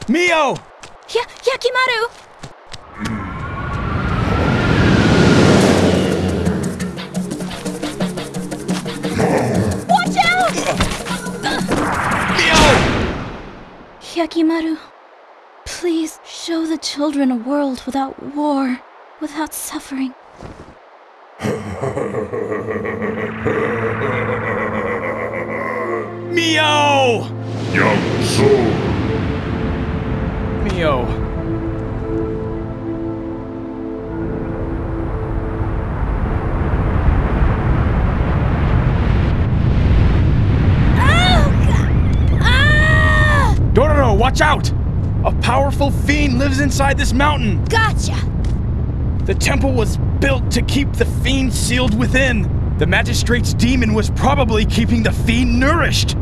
Mio! Yakimaru! Watch out! Mio! Yakimaru, please show the children a world without war, without suffering. Mio! Young soul. Mio. Dororo, watch out! A powerful fiend lives inside this mountain! Gotcha! The temple was built to keep the fiend sealed within. The magistrate's demon was probably keeping the fiend nourished.